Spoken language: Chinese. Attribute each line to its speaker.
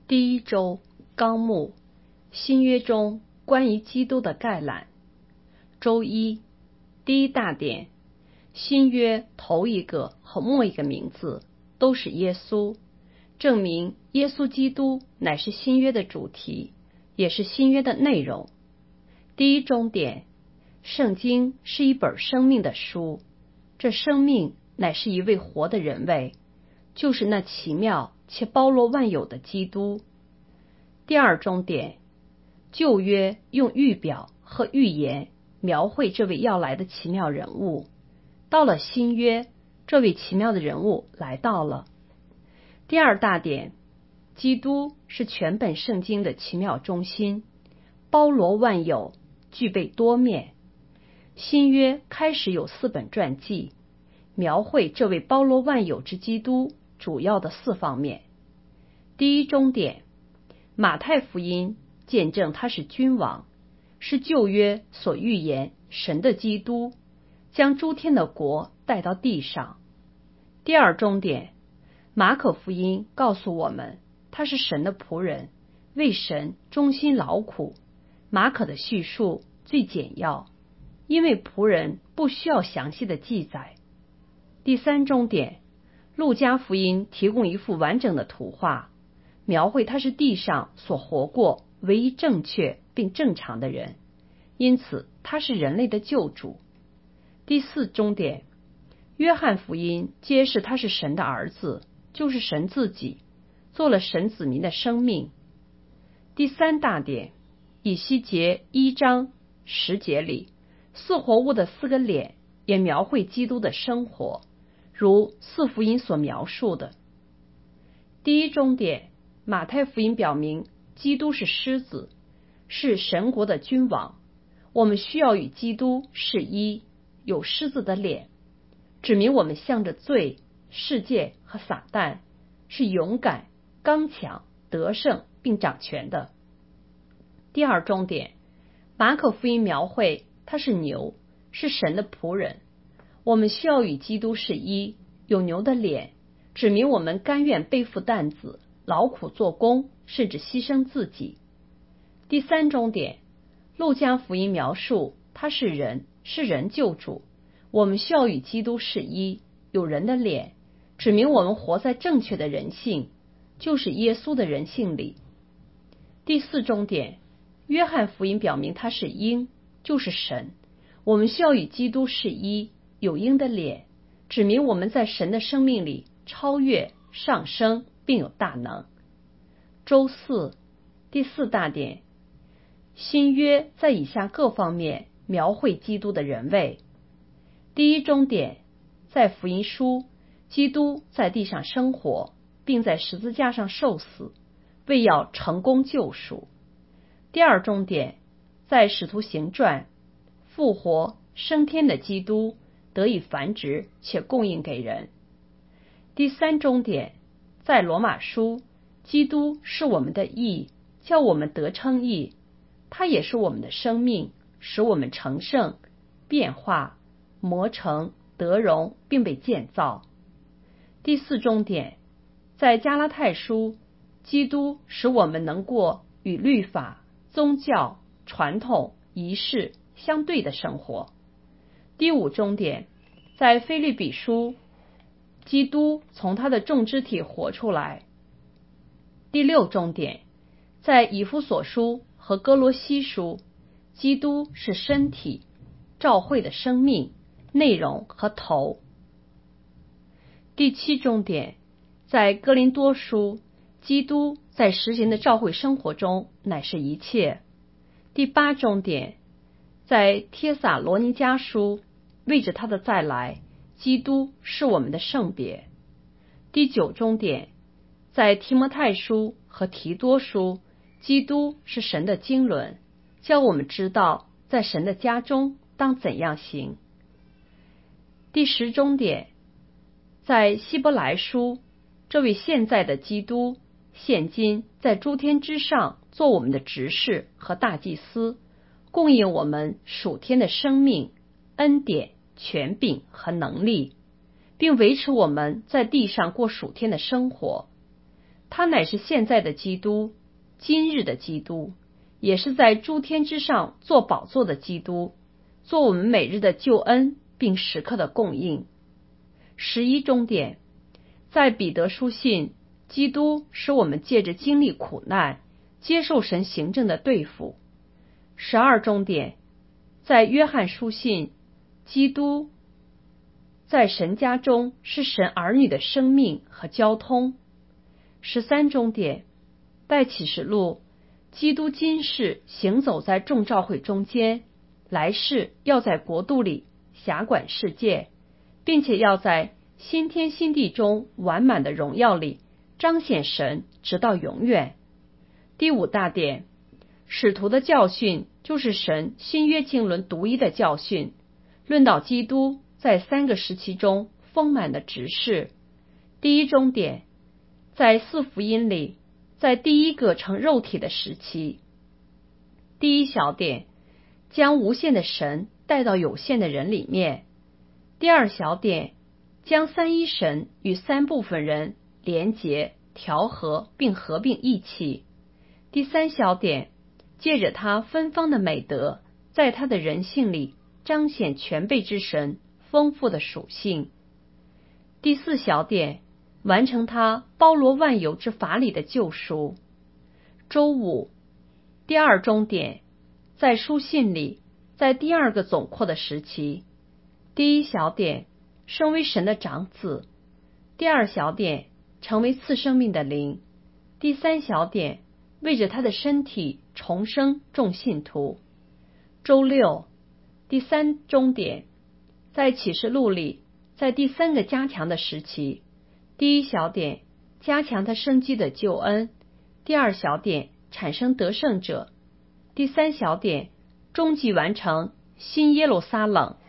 Speaker 1: 第一周纲目：新约中关于基督的概览。周一，第一大点：新约头一个和末一个名字都是耶稣，证明耶稣基督乃是新约的主题，也是新约的内容。第一中点：圣经是一本生命的书，这生命乃是一位活的人位，就是那奇妙且包罗万有的基督。第二中点：旧约用预表和预言描绘这位要来的奇妙人物，到了新约，这位奇妙的人物来到了。第二大点：基督是全本圣经的奇妙中心，包罗万有，具备多面。新约开始有4本传记，描绘这位包罗万有之基督主要的4方面。第一中点：马太福音见证他是君王，是旧约所预言神的基督，将诸天的国带到地上。第二中点：马可福音告诉我们他是神的仆人，为神忠心劳苦。马可的叙述最简要，因为仆人不需要详细的记载。第三中点：路加福音提供一幅完整的图画，描绘他是地上所活过唯一正确并正常的人，因此他是人类的救主。第四中点：约翰福音揭示他是神的儿子，就是神自己，做了神子民的生命。第三大点：以西结1章10节里4活物的4个脸也描绘基督的生活，如4福音所描述的。第一中点：马太福音表明基督是狮子，是神国的君王，我们需要与基督是一，有狮子的脸，指明我们向着罪、世界和撒旦，是勇敢、刚强、得胜并掌权的。第二中点：马可福音描绘他是牛，是神的仆人，我们需要与基督是一，有牛的脸，指明我们甘愿背负担子，劳苦做工，甚至牺牲自己。第三中点：路加福音描述他是人，是人救主，我们需要与基督是一，有人的脸，指明我们活在正确的人性，就是耶稣的人性里。第四中点：约翰福音表明他是鹰，就是神，我们需要与基督是一，有鹰的脸，指明我们在神的生命里超越、上升并有大能。周四，第四大点：新约在以下各方面描绘基督的人位。第一中点：在福音书，基督在地上生活，并在十字架上受死，为要成功救赎。第二中点：在使徒行传，复活升天的基督得以繁殖且供应给人。第三中点：在罗马书，基督是我们的义，叫我们得称义，他也是我们的生命，使我们成圣、变化、磨成、得荣并被建造。第四中点：在加拉太书，基督使我们能过与律法、宗教、传统、仪式相对的生活。第五中点：在腓立比书，基督从他的众肢体活出来。第六中点：在以弗所书和哥罗西书，基督是身体、教会的生命、内容和头。第七中点：在哥林多书，基督在实行的教会生活中乃是一切。第八中点：在帖撒罗尼迦书，为着他的再来，基督是我们的圣别。第九中点：在提摩太书和提多书，基督是神的经纶，教我们知道在神的家中当怎样行。第十中点：在希伯来书，这位现在的基督现今在诸天之上做我们的执事和大祭司，供应我们属天的生命、恩典、权柄和能力，并维持我们在地上过属天的生活。 他乃是现在的基督，今日的基督，也是在诸天之上做宝座的基督，做我们每日的救恩并时刻的供应。11终点，在彼得书信，基督使我们借着经历苦难，接受神行政的对付。12终点，在约翰书信，基督在神家中是神儿女的生命和交通。13终点，在启示录，基督今世行走在众召会中间，来世要在国度里辖管世界，并且要在新天新地中完满的荣耀里彰显神直到永远。第5大点，使徒的教训就是神新约经纶独一的教训，论到基督在3个时期中丰满的执事。第1终点，在4福音里，在第一个成肉体的时期。第1小点，将无限的神带到有限的人里面。第2小点，将三一神与3部分人连结、调和并合并一起。第3小点，借着他芬芳的美德，在他的人性里彰显全备之神丰富的属性。第4小点，完成他包罗万有之法理的救赎。周5，第2终点，在书信里，在第2个总括的时期。第1小点，身为神的长子。第2小点，成为赐生命的灵。第3小点，为着他的身体重生众信徒。周6，第3终点，在启示录里，在第3个加强的时期。第1小点，加强他生机的救恩。第2小点，产生得胜者。第3小点，终极完成新耶路撒冷